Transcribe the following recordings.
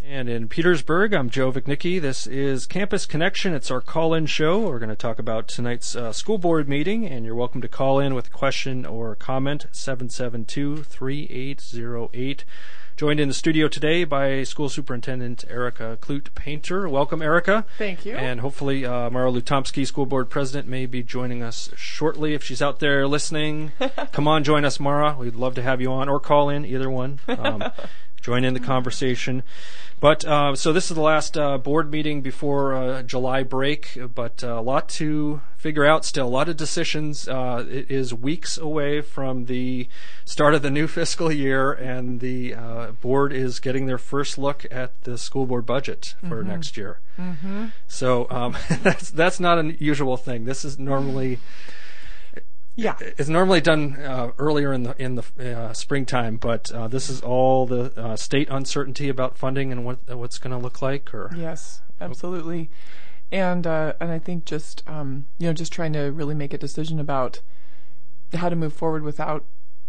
And in Petersburg, I'm Joe Vicnicki. This is Campus Connection. It's our call-in show. We're going to talk about tonight's school board meeting, and you're welcome to call in with a question or comment, 772-3808. Joined in the studio today by School Superintendent Erica Clute-Painter. Welcome, Erica. Thank you. And hopefully Mara Lutomsky, School Board President, may be joining us shortly. If she's out there listening, come on, join us, Mara. We'd love to have you on, or call in, either one. Join in the conversation. But so this is the last board meeting before July break, but a lot to figure out still, a lot of decisions. It is weeks away from the start of the new fiscal year, and the board is getting their first look at the school board budget for next year. Mm-hmm. So that's not an usual thing. This is normally... Yeah, it's normally done earlier in the springtime, but this is all the state uncertainty about funding and what's going to look like. Or yes, absolutely, and I think just trying to really make a decision about how to move forward without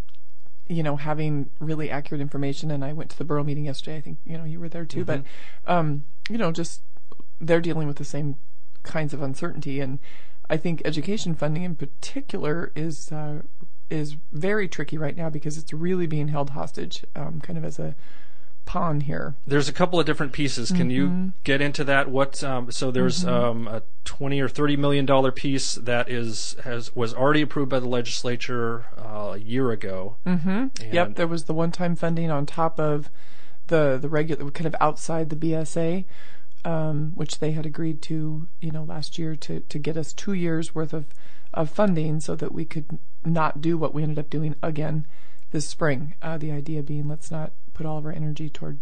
having really accurate information. And I went to the borough meeting yesterday. I think you were there too, but just they're dealing with the same kinds of uncertainty. And I think education funding in particular is very tricky right now because it's really being held hostage, kind of as a pawn here. There's a couple of different pieces. Can you get into that? What? So there's a $20 or $30 million piece that was already approved by the legislature a year ago. Yep, there was the one-time funding on top of the regular, kind of outside the BSA. Which they had agreed to, last year to get us 2 years worth of funding so that we could not do what we ended up doing again this spring. The idea being, let's not put all of our energy toward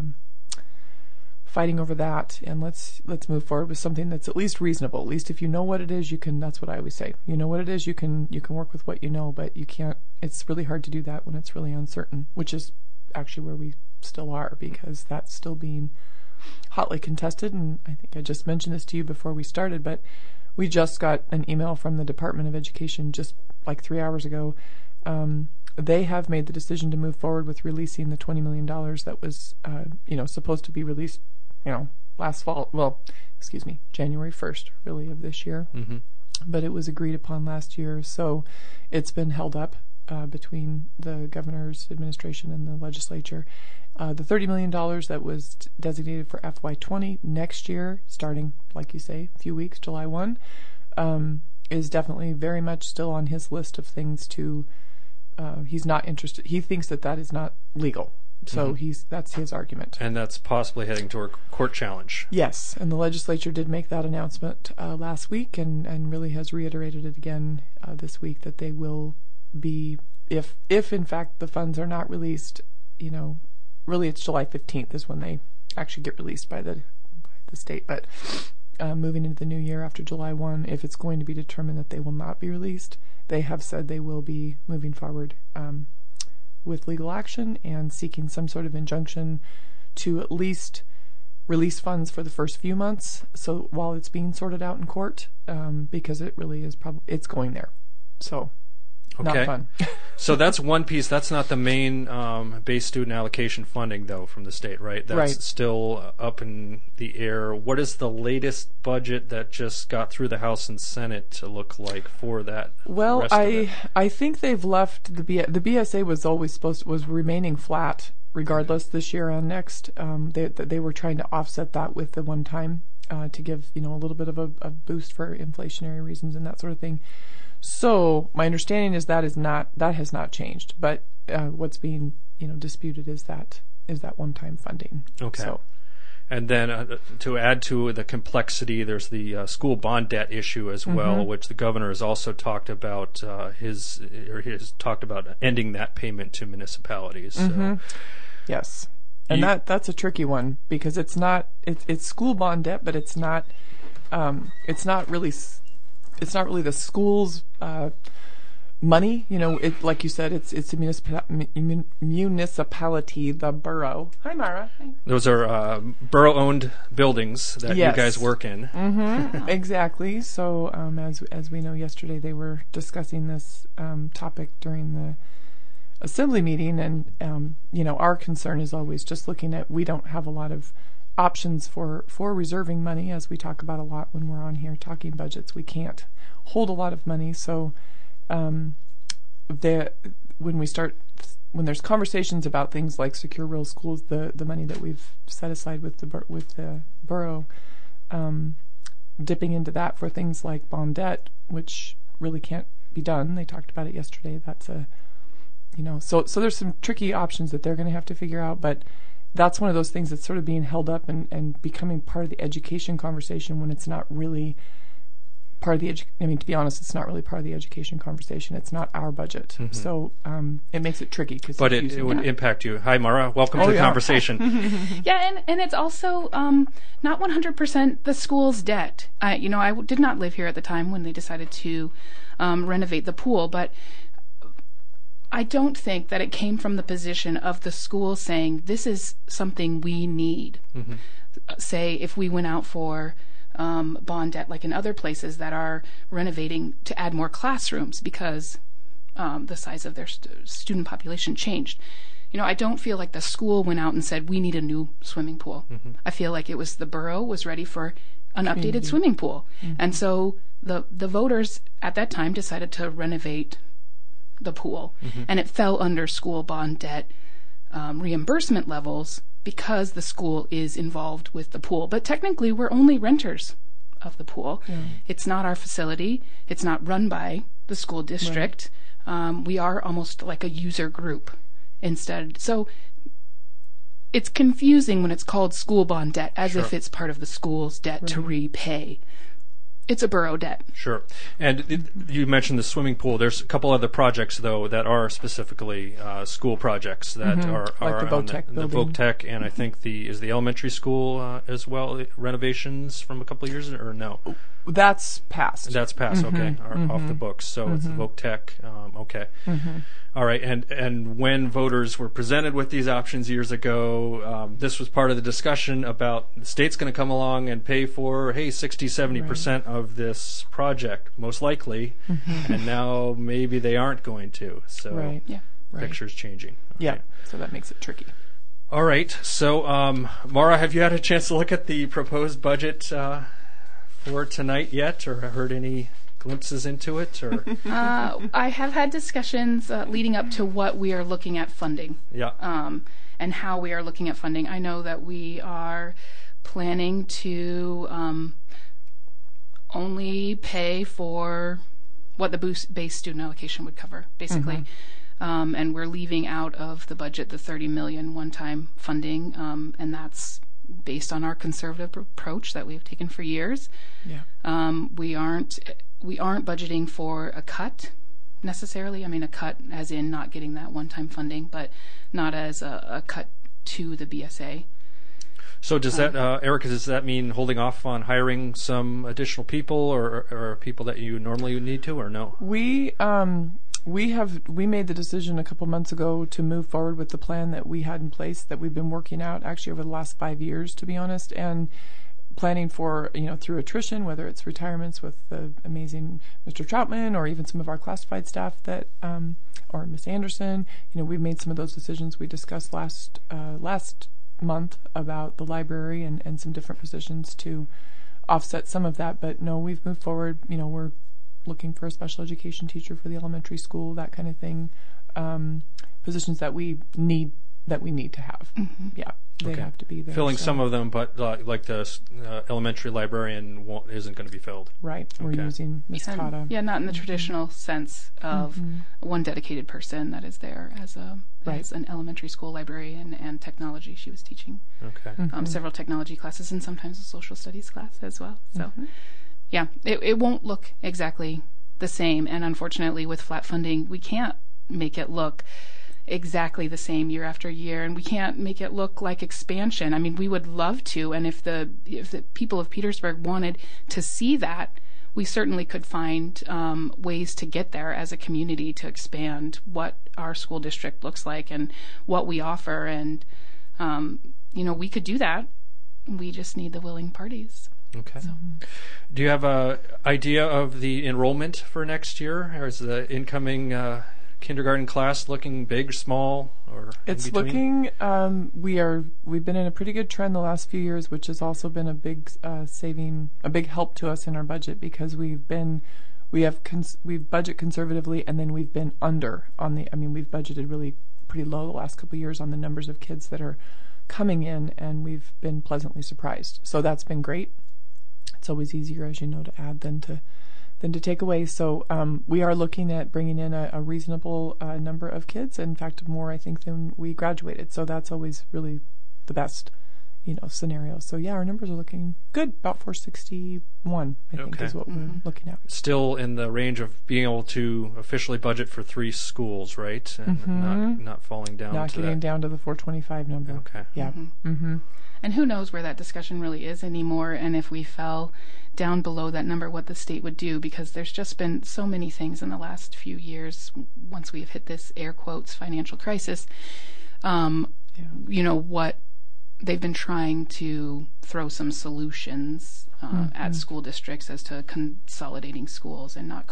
fighting over that, and let's move forward with something that's at least reasonable. At least if you know what it is, you can. That's what I always say. You know what it is, you can work with what you know, but you can't. It's really hard to do that when it's really uncertain, which is actually where we still are, because that's still being hotly contested. And I think I just mentioned this to you before we started, but we just got an email from the Department of Education just like 3 hours ago. They have made the decision to move forward with releasing the $20 million that was supposed to be released last fall, January 1st really of this year, but it was agreed upon last year, so it's been held up between the governor's administration and the legislature. The $30 million that was designated for FY20 next year, starting, like you say, a few weeks, July 1, is definitely very much still on his list of things to, he's not interested. He thinks that is not legal. So that's his argument. And that's possibly heading toward court challenge. Yes, and the legislature did make that announcement last week and really has reiterated it again this week that they will be, if in fact the funds are not released, really it's July 15th is when they actually get released by the state, but moving into the new year after July 1, if it's going to be determined that they will not be released, they have said they will be moving forward with legal action and seeking some sort of injunction to at least release funds for the first few months, so while it's being sorted out in court, because it really is it's going there. So okay. Not fun. So that's one piece. That's not the main base student allocation funding, though, from the state, right? That's still up in the air. What does the latest budget that just got through the House and Senate to look like for that? Well, I think they've left the BSA was remaining flat regardless this year and next. They were trying to offset that with the one time to give a little bit of a boost for inflationary reasons and that sort of thing. So my understanding is that has not changed, but what's being disputed is that one-time funding. Okay. So. And then to add to the complexity, there's the school bond debt issue as well, which the governor has also talked about. Has talked about ending that payment to municipalities. So. Yes, and that's a tricky one because it's school bond debt, but it's not really the school's money. Like you said, it's a municipality, the borough. Hi, Mara. Hi. Those are borough-owned buildings that you guys work in. Exactly. So as we know, yesterday they were discussing this topic during assembly meeting, and our concern is always just looking at, we don't have a lot of options for reserving money, as we talk about a lot when we're on here talking budgets. We can't hold a lot of money, so when there's conversations about things like secure rural schools, the money that we've set aside with the borough, dipping into that for things like bond debt, which really can't be done. They talked about it yesterday. That's so there's some tricky options that they're going to have to figure out, but that's one of those things that's sort of being held up and becoming part of the education conversation when it's not really part of the to be honest, it's not really part of the education conversation. It's not our budget. Mm-hmm. So it makes it tricky. But it would impact you. Hi, Mara. Welcome to the conversation. Yeah, and it's also not 100% the school's debt. I did not live here at the time when they decided to renovate the pool, but I don't think that it came from the position of the school saying, this is something we need. Mm-hmm. Say, if we went out for bond debt, like in other places that are renovating to add more classrooms because the size of their student population changed. I don't feel like the school went out and said, we need a new swimming pool. Mm-hmm. I feel like it was the borough was ready for an updated swimming pool. Mm-hmm. And so the voters at that time decided to renovate the pool. Mm-hmm. And it fell under school bond debt reimbursement levels because the school is involved with the pool. But technically, we're only renters of the pool. Yeah. It's not our facility. It's not run by the school district. Right. We are almost like a user group instead. So it's confusing when it's called school bond debt, as if it's part of the school's debt to repay. It's a borough debt. Sure. And you mentioned the swimming pool. There's a couple other projects, though, that are specifically school projects that are like the VOTEC building. The VOTEC, and I think the elementary school as well, renovations from a couple of years, or no? That's passed. That's passed, okay, off the books. So it's the VOTEC, okay. Mm-hmm. All right, and when voters were presented with these options years ago, this was part of the discussion about the state's going to come along and pay for, 60-70% of this project, most likely, and now maybe they aren't going to. So picture's changing. Okay. Yeah, so that makes it tricky. All right, so Mara, have you had a chance to look at the proposed budget for tonight yet, or heard any glimpses into it? Or I have had discussions leading up to what we are looking at funding. Yeah. And how we are looking at funding. I know that we are planning to only pay for what the base student allocation would cover, basically. And we're leaving out of the budget the $30 million one-time funding, and that's based on our conservative approach that we've taken for years. Yeah. We aren't budgeting for a cut necessarily. I mean, a cut as in not getting that one-time funding, but not as a cut to the BSA. So does that, Erica, does that mean holding off on hiring some additional people or people that you normally would need to, or no? We made the decision a couple months ago to move forward with the plan that we had in place that we've been working out actually over the last 5 years, to be honest, and planning for, through attrition, whether it's retirements with the amazing Mr. Troutman or even some of our classified staff that, or Miss Anderson, we've made some of those decisions. We discussed last month about the library and some different positions to offset some of that. But no, we've moved forward. We're looking for a special education teacher for the elementary school, that kind of thing. Positions that we need to have. Mm-hmm. Yeah, they have to be there. Filling some of them, but like the elementary librarian isn't going to be filled. Right. We're using Ms. Tata. Yeah, not in the traditional sense of one dedicated person that is there as an elementary school librarian and technology. She was teaching several technology classes and sometimes a social studies class as well. So, yeah, it won't look exactly the same. And unfortunately, with flat funding, we can't make it look exactly the same year after year, and we can't make it look like expansion. I mean, we would love to, and if the people of Petersburg wanted to see that, we certainly could find ways to get there as a community to expand what our school district looks like and what we offer, and we could do that. We just need the willing parties. Okay. So. Do you have an idea of the enrollment for next year, or is the incoming kindergarten class looking big, small, or it's in between? looking. We've been in a pretty good trend the last few years, which has also been a big a big help to us in our budget because we've budget conservatively, and then we've been under on the. I mean, we've budgeted really pretty low the last couple of years on the numbers of kids that are coming in, and we've been pleasantly surprised. So that's been great. It's always easier, as you know, to add than to take away. So we are looking at bringing in a reasonable number of kids. In fact, more, I think, than we graduated. So that's always really the best, scenario. So yeah, our numbers are looking good. About 461, I think, is what we're looking at. Still in the range of being able to officially budget for 3 schools, right? And not falling down. Not getting down to the 425 number. Okay. Yeah. And who knows where that discussion really is anymore, and if we fell down below that number, what the state would do, because there's just been so many things in the last few years, once we've hit this air quotes financial crisis, what they've been trying to throw some solutions at school districts as to consolidating schools and not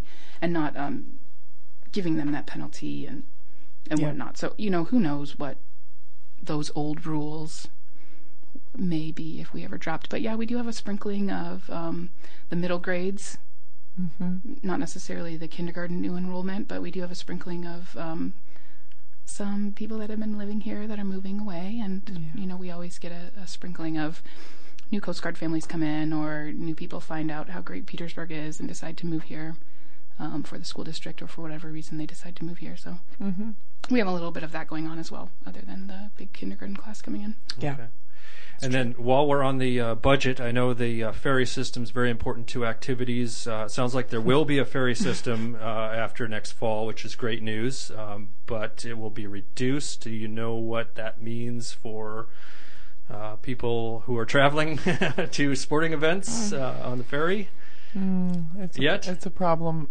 giving them that penalty and whatnot. So, who knows what those old rules maybe if we ever dropped. But yeah, we do have a sprinkling of the middle grades, not necessarily the kindergarten new enrollment, but we do have a sprinkling of some people that have been living here that are moving away, and we always get a sprinkling of new Coast Guard families come in, or new people find out how great Petersburg is and decide to move here for the school district, or for whatever reason they decide to move here. So we have a little bit of that going on as well, other than the big kindergarten class coming in. Yeah. Okay. And then while we're on the budget, I know the ferry system is very important to activities. It sounds like there will be a ferry system after next fall, which is great news, but it will be reduced. Do you know what that means for people who are traveling to sporting events on the ferry? It's a problem.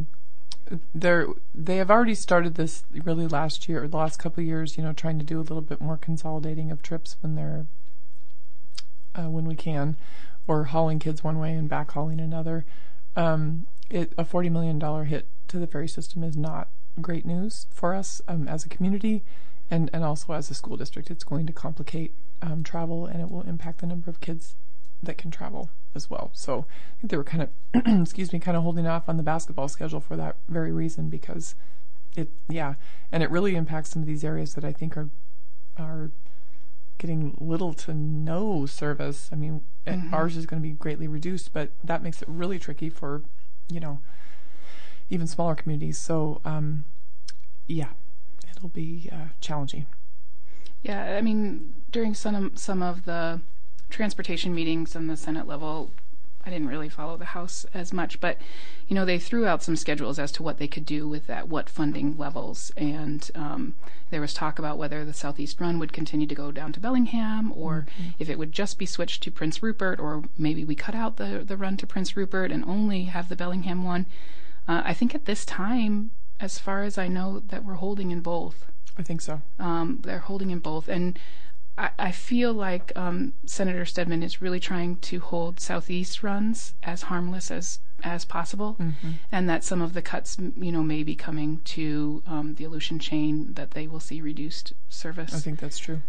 They have already started this really last year, or the last couple of years, trying to do a little bit more consolidating of trips when we can, or hauling kids one way and back hauling another. A $40 million hit to the ferry system is not great news for us as a community, and also as a school district. It's going to complicate travel, and it will impact the number of kids that can travel as well. So I think they were kind of, kind of holding off on the basketball schedule for that very reason, because it really impacts some of these areas that I think are getting little to no service. I mean, ours is going to be greatly reduced, but that makes it really tricky for, even smaller communities. So, it'll be challenging. Yeah, I mean, during some of the transportation meetings on the Senate level, I didn't really follow the House as much, but they threw out some schedules as to what they could do with that, what funding levels, and there was talk about whether the Southeast Run would continue to go down to Bellingham, or if it would just be switched to Prince Rupert, or maybe we cut out the run to Prince Rupert and only have the Bellingham one. I think at this time, as far as I know, that we're holding in both. I think so. They're holding in both, and I feel like Senator Stedman is really trying to hold Southeast runs as harmless as possible, and that some of the cuts, may be coming to the Aleutian chain, that they will see reduced service. I think that's true.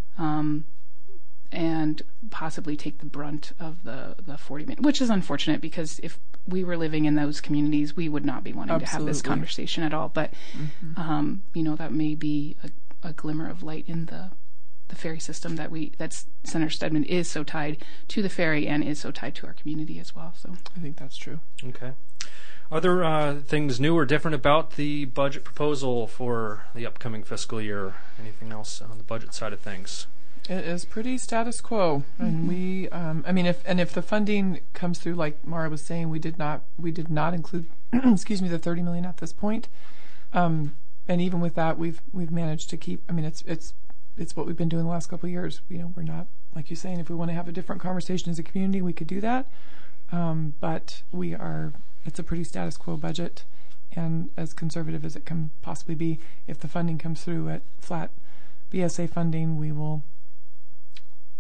And possibly take the brunt of the 40 minutes, which is unfortunate, because if we were living in those communities, we would not be wanting to have this conversation at all. But, that may be a glimmer of light in the ferry system that Senator Stedman is so tied to the ferry and is so tied to our community as well. So I think that's true. Okay. Are there things new or different about the budget proposal for the upcoming fiscal year? Anything else on the budget side of things? It is pretty status quo, and we, if the funding comes through, like Mara was saying, we did not include, the $30 million at this point, and even with that, we've managed to keep. I mean, it's what we've been doing the last couple of years. We're not, like you're saying, if we want to have a different conversation as a community, we could do that, but it's a pretty status quo budget, and as conservative as it can possibly be. If the funding comes through at flat BSA funding, we will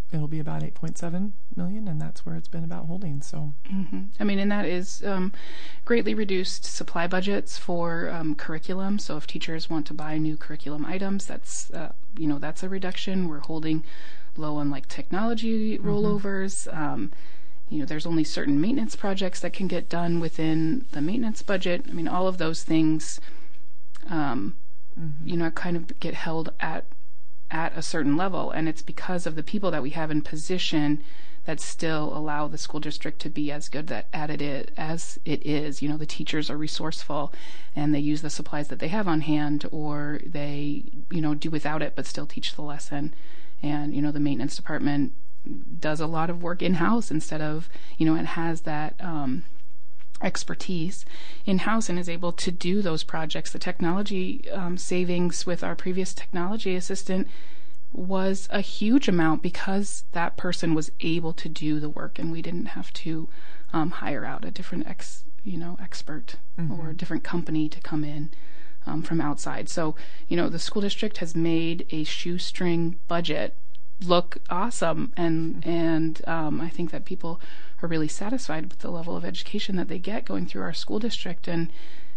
it'll be about 8.7 million, and that's where it's been about holding. So, I mean, and that is greatly reduced supply budgets for curriculum. So if teachers want to buy new curriculum items, that's that's a reduction. We're holding low on like technology rollovers. There's only certain maintenance projects that can get done within the maintenance budget. I mean, all of those things, kind of get held at a certain level, and it's because of the people that we have in position that still allow the school district to be as good as it is. The teachers are resourceful, and they use the supplies that they have on hand, or they, do without it but still teach the lesson. And, the maintenance department does a lot of work in-house instead of, and has that expertise in-house and is able to do those projects. The technology savings with our previous technology assistant was a huge amount because that person was able to do the work, and we didn't have to hire out a different expert or a different company to come in from outside. So, the school district has made a shoestring budget look awesome, and I think that people are really satisfied with the level of education that they get going through our school district, and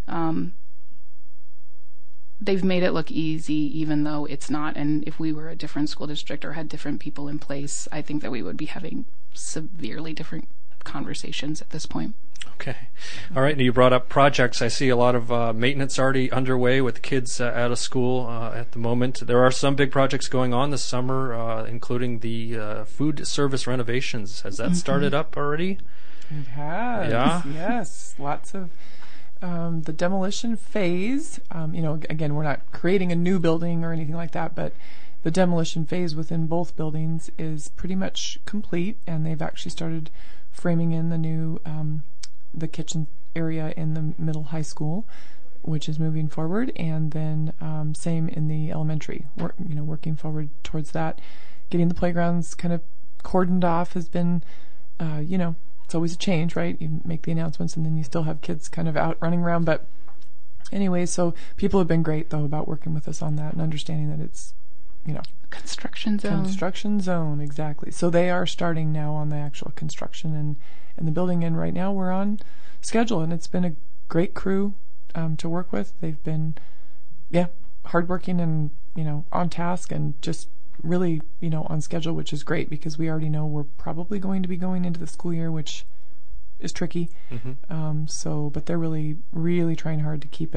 they've made it look easy even though it's not. And if we were a different school district or had different people in place, I think that we would be having severely different conversations at this point. Okay. All right. And you brought up projects. I see a lot of maintenance already underway with kids out of school at the moment. There are some big projects going on this summer, including the food service renovations. Has that started up already? It has. Yeah. Yes. Lots of the demolition phase. Again, we're not creating a new building or anything like that, but the demolition phase within both buildings is pretty much complete, and they've actually started framing in the new the kitchen area in the middle high school, which is moving forward, and then same in the elementary. Working forward towards that. Getting the playgrounds kind of cordoned off has been, it's always a change, right? You make the announcements and then you still have kids kind of out running around. But anyway, so people have been great though about working with us on that and understanding that it's, construction zone. Construction zone, exactly. So they are starting now on the actual construction and the building, and right now we're on schedule, and it's been a great crew to work with. They've been, hardworking and, on task and just really, on schedule, which is great because we already know we're probably going to be going into the school year, which is tricky. But they're really, really trying hard to keep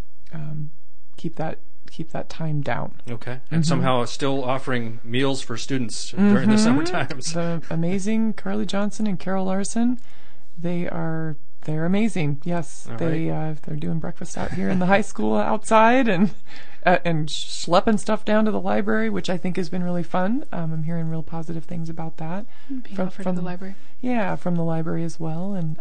that time down. Okay. And somehow still offering meals for students during the summer times. The amazing Carly Johnson and Carol Larson, they're amazing. Yes. All they're doing breakfast out here in the high school outside and schlepping stuff down to the library, which I think has been really fun. I'm hearing real positive things about that. Being offered to the library. Yeah, from the library as well. And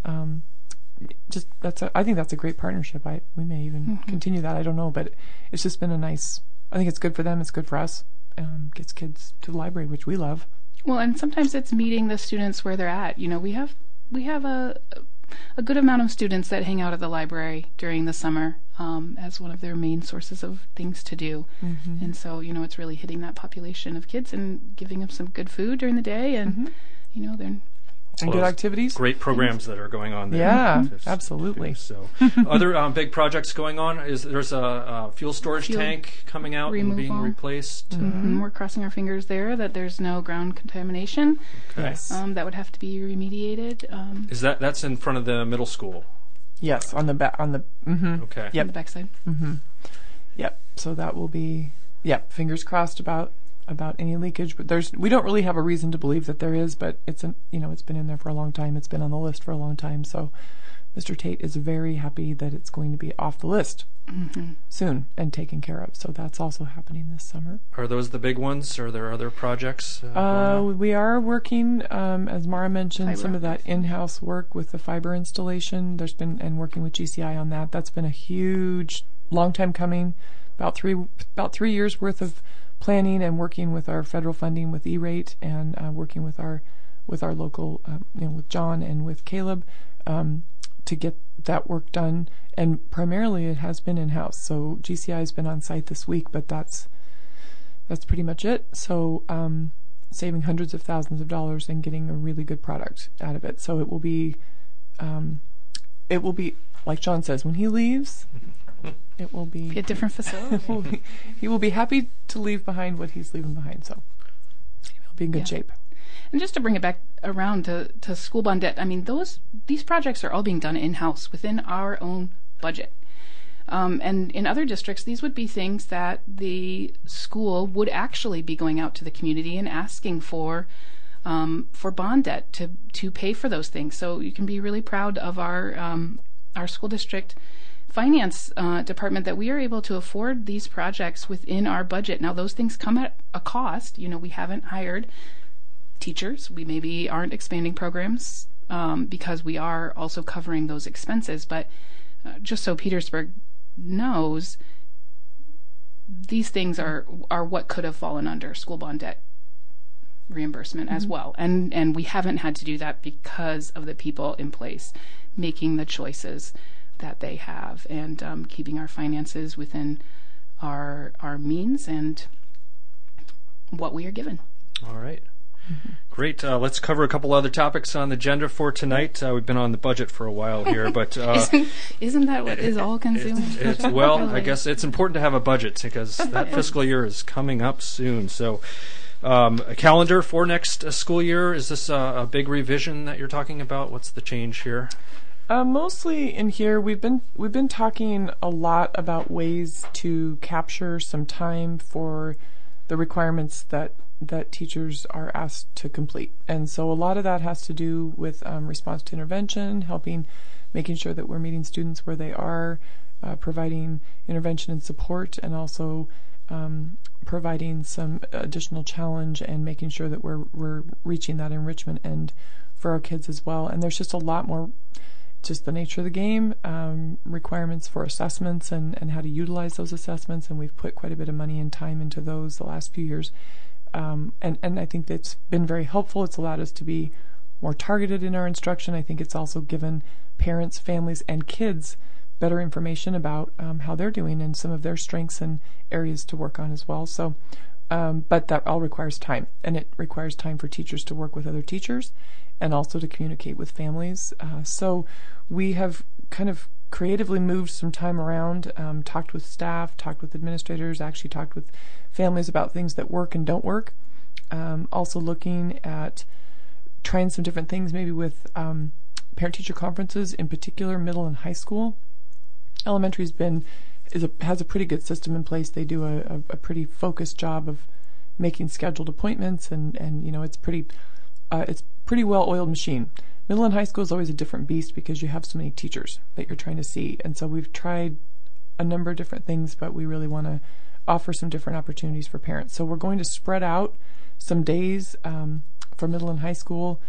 I think that's a great partnership. We may even continue that. I don't know, but it's just been I think it's good for them. It's good for us. Gets kids to the library, which we love. Well, and sometimes it's meeting the students where they're at. We have a good amount of students that hang out at the library during the summer as one of their main sources of things to do. And so, it's really hitting that population of kids and giving them some good food during the day, and then. And good activities. Great programs that are going on there. Yeah, absolutely. So, other big projects going on there's a fuel storage tank coming out and being replaced. We're crossing our fingers there that there's no ground contamination. Okay. Yes. That would have to be remediated. Is that's in front of the middle school? Yes, on the back. Okay. On the backside. Yep. So that will be. Yep. Fingers crossed about any leakage, but we don't really have a reason to believe that there is, but it's been in there for a long time. It's been on the list for a long time. So Mr. Tate is very happy that it's going to be off the list soon and taken care of. So that's also happening this summer. Are those the big ones? Or are there other projects? We are working, as Mara mentioned, some of that in-house work with the fiber installation. And working with GCI on that. That's been a huge, long time coming. About 3 years worth of planning and working with our federal funding with E-rate and working with our local, with John and with Caleb to get that work done. And primarily it has been in-house. So GCI has been on site this week, but that's pretty much it. So saving hundreds of thousands of dollars and getting a really good product out of it. So it will be like John says, when he leaves, it will be a different facility. He will be happy to leave behind what he's leaving behind. So he'll be in good shape. And just to bring it back around to school bond debt, I mean, these projects are all being done in-house within our own budget. And in other districts, these would be things that the school would actually be going out to the community and asking for bond debt to pay for those things. So you can be really proud of our school district finance department that we are able to afford these projects within our budget. Now, those things come at a cost. We haven't hired teachers. We maybe aren't expanding programs because we are also covering those expenses. But just so Petersburg knows, these things are what could have fallen under school bond debt reimbursement as well. And we haven't had to do that because of the people in place making the choices that they have and keeping our finances within our means and what we are given. All right. Great. Let's cover a couple other topics on the agenda for tonight. We've been on the budget for a while here, but isn't that what is all consuming? Well, really? I guess it's important to have a budget because that fiscal year is coming up soon. So, a calendar for next school year. Is this a big revision that you're talking about? What's the change here? Mostly in here, we've been talking a lot about ways to capture some time for the requirements that teachers are asked to complete. And so a lot of that has to do with response to intervention, making sure that we're meeting students where they are, providing intervention and support, and also providing some additional challenge and making sure that we're reaching that enrichment end for our kids as well. And there's just a lot more, just the nature of the game, requirements for assessments and how to utilize those assessments. And we've put quite a bit of money and time into those the last few years. And I think that's been very helpful. It's allowed us to be more targeted in our instruction. I think it's also given parents, families, and kids better information about how they're doing and some of their strengths and areas to work on as well. So, but that all requires time, and it requires time for teachers to work with other teachers and also to communicate with families. So we have kind of creatively moved some time around, talked with staff, talked with administrators, actually talked with families about things that work and don't work. Also looking at trying some different things, maybe with parent-teacher conferences, in particular middle and high school. Elementary has a pretty good system in place. They do a pretty focused job of making scheduled appointments, and it's pretty well-oiled machine. Middle and high school is always a different beast because you have so many teachers that you're trying to see. And so we've tried a number of different things, but we really want to offer some different opportunities for parents. So we're going to spread out some days for middle and high school,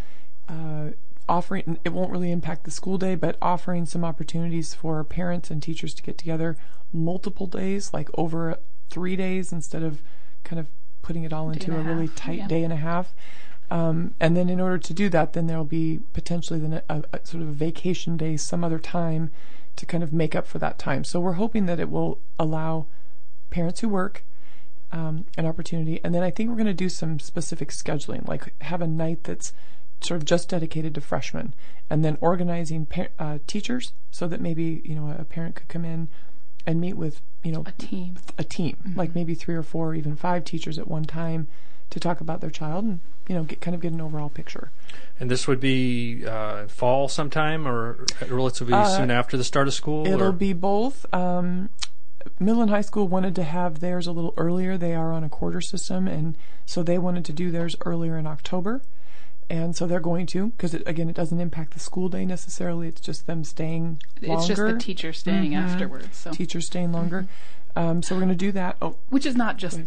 offering, it won't really impact the school day, but offering some opportunities for parents and teachers to get together multiple days, like over 3 days, instead of kind of putting it all into a really tight day and a half. And then in order to do that, then there'll be potentially a sort of a vacation day some other time to kind of make up for that time. So we're hoping that it will allow parents who work an opportunity. And then I think we're going to do some specific scheduling, like have a night that's sort of just dedicated to freshmen, and then organizing teachers so that maybe, a parent could come in and meet with, a team, mm-hmm. like maybe 3 or 4, even 5 teachers at one time to talk about their child and, get an overall picture. And this would be fall sometime or relatively soon after the start of school? It'll be both. Middle and high school wanted to have theirs a little earlier. They are on a quarter system, and so they wanted to do theirs earlier in October. And so they're going to, because it doesn't impact the school day necessarily. It's just them staying longer. It's just the teacher staying mm-hmm. afterwards. So. Teachers staying longer. Mm-hmm. So we're going to do that. Oh, which is not just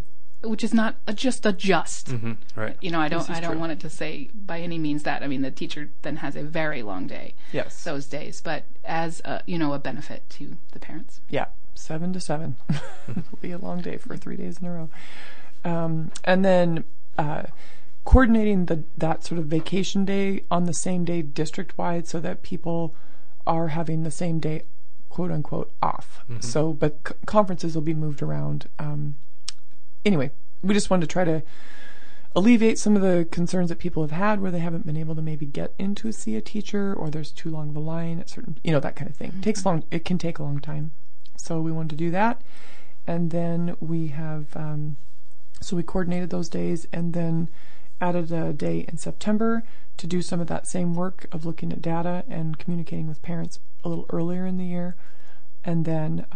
a just. Mm-hmm. Right. I don't want it to say by any means that. I mean, the teacher then has a very long day. Yes. Those days, but as a benefit to the parents. Yeah, 7 to 7. It'll be a long day for 3 days in a row. And then coordinating that sort of vacation day on the same day district-wide so that people are having the same day, quote-unquote, off. Mm-hmm. So, but conferences will be moved around. Anyway, we just wanted to try to alleviate some of the concerns that people have had where they haven't been able to maybe get in to see a teacher, or there's too long of a line at certain, that kind of thing. It can take a long time. So we wanted to do that. And then we have, so we coordinated those days and then added a day in September to do some of that same work of looking at data and communicating with parents a little earlier in the year. And then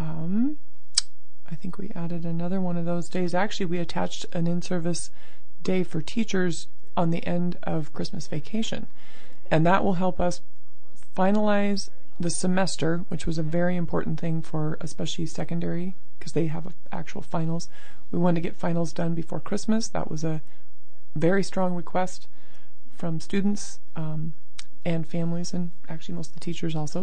I think we added another one of those days. Actually, we attached an in-service day for teachers on the end of Christmas vacation. And that will help us finalize the semester, which was a very important thing for especially secondary, because they have actual finals. We wanted to get finals done before Christmas. That was a very strong request from students and families, and actually most of the teachers also.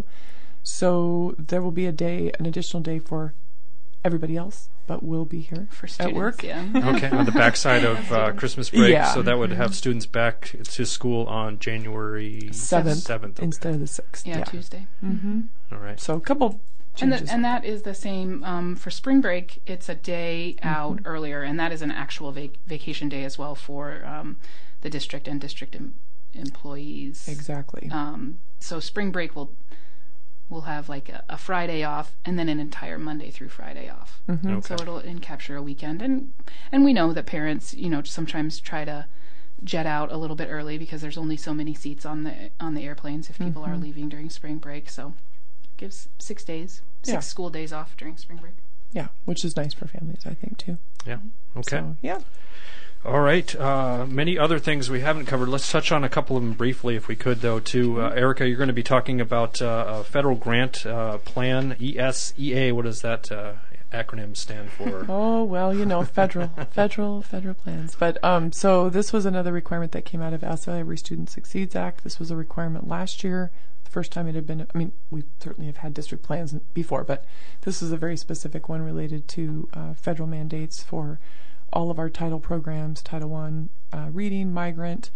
So there will be an additional day for everybody else, but we'll be here for students, at work. Yeah. Okay, on the backside of Christmas break, Yeah. so that would have students back to school on January 7th Okay. instead of the 6th. Yeah, Tuesday. Mm-hmm. All right. So a couple changes. And that is the same for spring break. It's a day out earlier, and that is an actual vacation day as well for the district and district employees. Exactly. So spring break we'll have like a Friday off and then an entire Monday through Friday off. Mm-hmm. Okay. So it'll capture a weekend, and we know that parents sometimes try to jet out a little bit early because there's only so many seats on the airplanes if people are leaving during spring break. So it gives 6 days, 6 school days off during spring break. Yeah, which is nice for families, I think, too. Yeah. Okay. So, yeah. All right. Many other things we haven't covered. Let's touch on a couple of them briefly, if we could, though, too. Erica, you're going to be talking about a federal grant plan, ESEA. What does that acronym stand for? Oh, well, federal plans. But so this was another requirement that came out of ASSA, Every Student Succeeds Act. This was a requirement last year. The first time it had been, we certainly have had district plans before, but this is a very specific one related to federal mandates for all of our Title programs, Title I, reading, migrant.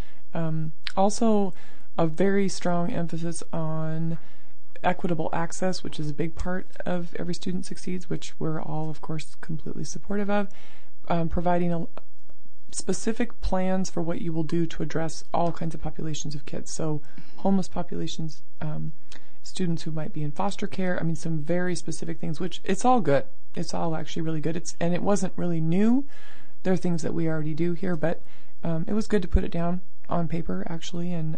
Also, a very strong emphasis on equitable access, which is a big part of Every Student Succeeds, which we're all, of course, completely supportive of. Providing specific plans for what you will do to address all kinds of populations of kids. So homeless populations, students who might be in foster care. Some very specific things, which it's all good. It's all actually really good. And it wasn't really new. There are things that we already do here, but it was good to put it down on paper, actually, and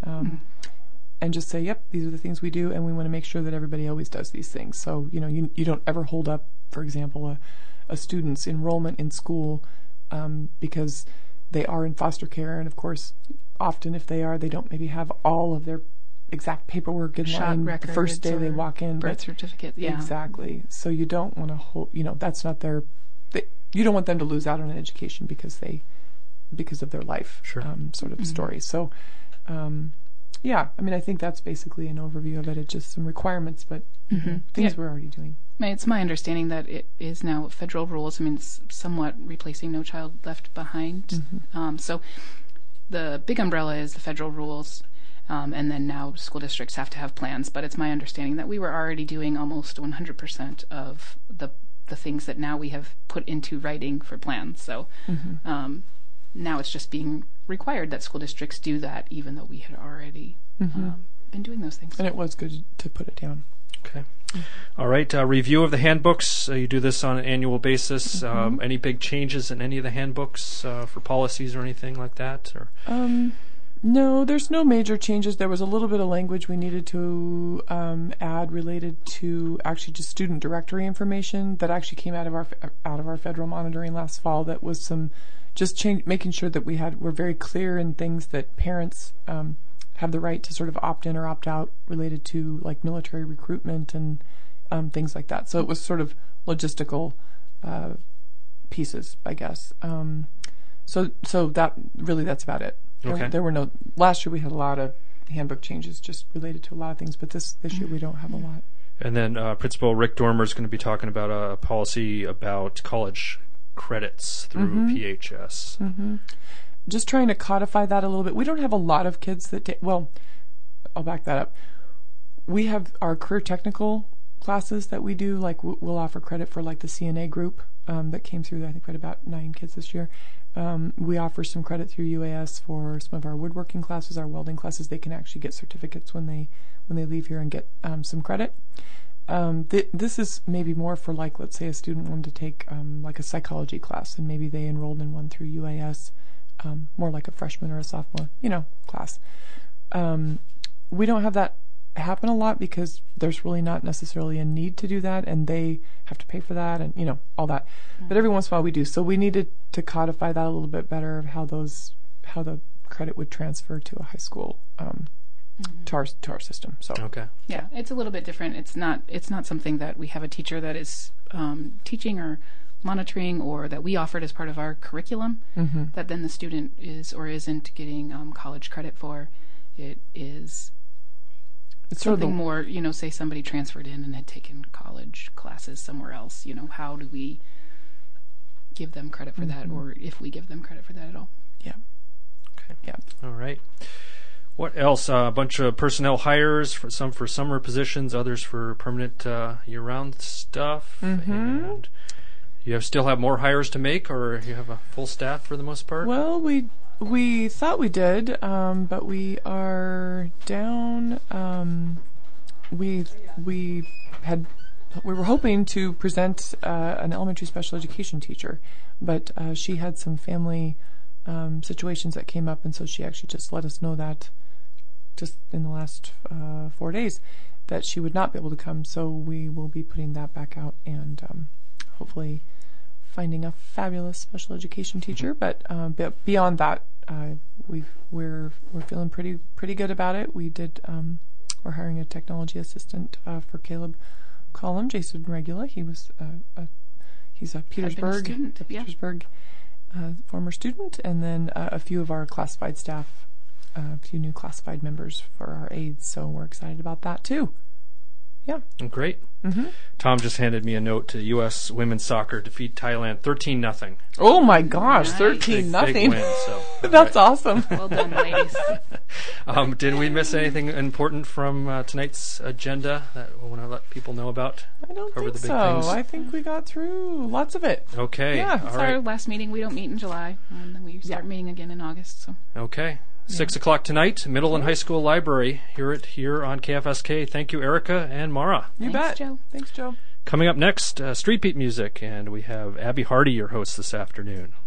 just say, yep, these are the things we do, and we want to make sure that everybody always does these things. So, you don't ever hold up, for example, a student's enrollment in school because they are in foster care, and of course, often if they are, they don't maybe have all of their exact paperwork in line the first day they walk in. Birth certificate, yeah. Exactly. So you don't want to hold, that's not their... You don't want them to lose out on an education because of their life sort of story. So, I think that's basically an overview of it. It's just some requirements, but things we're already doing. It's my understanding that it is now federal rules. It's somewhat replacing No Child Left Behind. So the big umbrella is the federal rules, and then now school districts have to have plans. But it's my understanding that we were already doing almost 100% of the things that now we have put into writing for plans. So now it's just being required that school districts do that, even though we had already been doing those things. And it was good to put it down. Okay. All right. Review of the handbooks. You do this on an annual basis. Any big changes in any of the handbooks for policies or anything like that? Or No, there's no major changes. There was a little bit of language we needed to add related to actually just student directory information that actually came out of our federal monitoring last fall. That was some just making sure that we're very clear in things that parents have the right to sort of opt in or opt out related to like military recruitment and things like that. So it was sort of logistical pieces, I guess. So that's about it. Okay. There were no. Last year we had a lot of handbook changes just related to a lot of things, but this year we don't have a lot. And then Principal Rick Dormer is going to be talking about a policy about college credits through PHS. Just trying to codify that a little bit. We don't have a lot of kids that take. Well, I'll back that up. We have our career technical classes that we do. Like we'll offer credit for like the CNA group that came through. I think we had about 9 kids this year. We offer some credit through UAS for some of our woodworking classes, our welding classes. They can actually get certificates when they leave here and get some credit. This is maybe more for, like, let's say a student wanted to take like a psychology class, and maybe they enrolled in one through UAS, more like a freshman or a sophomore, class. We don't have that happen a lot because there's really not necessarily a need to do that, and they have to pay for that, and all that. But every once in a while we do. So we needed to codify that a little bit better of how the credit would transfer to a high school to our system. So Okay. Yeah, it's a little bit different. It's not something that we have a teacher that is teaching or monitoring, or that we offered as part of our curriculum, that then the student is or isn't getting college credit for. It is something more, say somebody transferred in and had taken college classes somewhere else. How do we give them credit for that, or if we give them credit for that at all? Yeah. Okay. Yeah. All right. What else? A bunch of personnel hires, some for summer positions, others for permanent year-round stuff. And you still have more hires to make, or you have a full staff for the most part? Well, we thought we did, but we are down. We were hoping to present an elementary special education teacher, but she had some family situations that came up, and so she actually just let us know that just in the last 4 days that she would not be able to come. So we will be putting that back out and hopefully finding a fabulous special education teacher. But beyond that, we're feeling pretty good about it. We're hiring a technology assistant for Caleb Collum, Jason Regula. He's a Petersburg former student, and then a few of our classified staff, a few new classified members for our aides. So we're excited about that too. Yeah. Great. Tom just handed me a note to U.S. women's soccer defeat Thailand 13-0. Oh my gosh, Nice. 13-0. Big win, so, That's awesome. Well done, ladies. Did we miss anything important from tonight's agenda that we want to let people know about? I don't Cover think the big so. things? I think we got through lots of it. Okay. Yeah. All It's right. our last meeting. We don't meet in July, and then we start meeting again in August. So. Okay. 6 o'clock tonight, Middle and High School Library. Hear it here on KFSK. Thank you, Erica and Mara. You Thanks, bet. Joe. Thanks, Joe. Coming up next, Street Beat Music, and we have Abby Hardy, your host this afternoon.